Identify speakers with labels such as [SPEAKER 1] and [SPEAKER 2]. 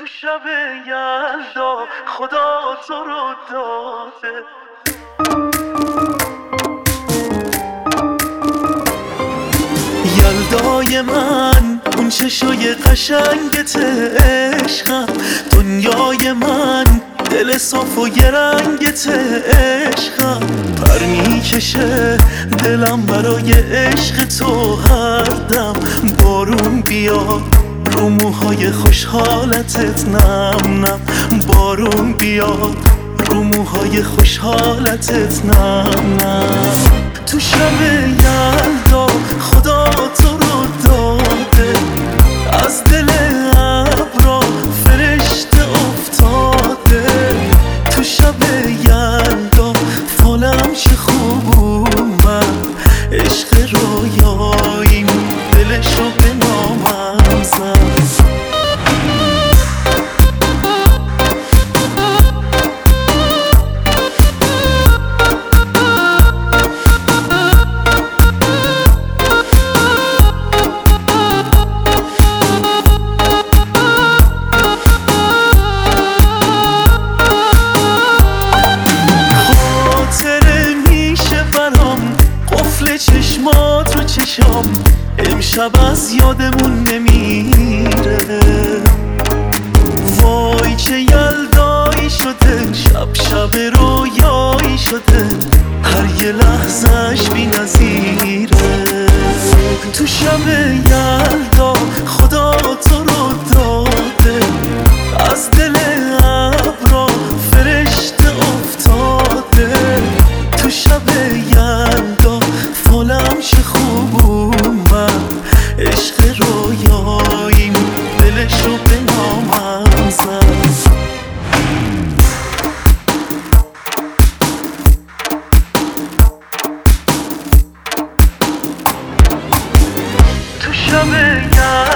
[SPEAKER 1] تو شب یلدا خدا تو رو داده. یلدای من اون چشای قشنگت عشقم، دنیای من دل صاف و یه رنگت عشقم. پر میکشه دلم برای عشق تو هر دم، بارون بیاد رو موهای خوشحالتت نم نم، بارون بیاد رو موهای خوشحالتت نم نم. تو شب یلدا خدا تو رو داده، از دل ابرا فرشته افتاده. تو شب یلدا فالم چه خوب اومد، عشق رویاییم دلشو به نامم زد. چشمات رو چشام امشب از یادمون نمیره، وای چه یلدایی شده، شب شب رویایی شده، هر یه لحظهش بی نظیره. تو شب یلدا خدا تو رو داده، از دل ابرا فرشته افتاده. تو شب یلدا فالم چه خوب اومد، عشق رویاییم دلشو به نامم زد. تو شب